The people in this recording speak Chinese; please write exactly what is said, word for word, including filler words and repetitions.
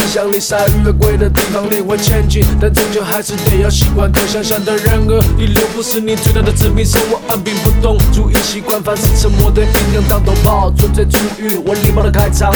像离鲨鱼越贵的地方你会前进，但终究还是得要习惯可想象的人格。第六步是你最大的致命伤，我按兵不动，注意习惯，凡是沉默的音量当头炮，纯粹出狱，我礼貌的开场。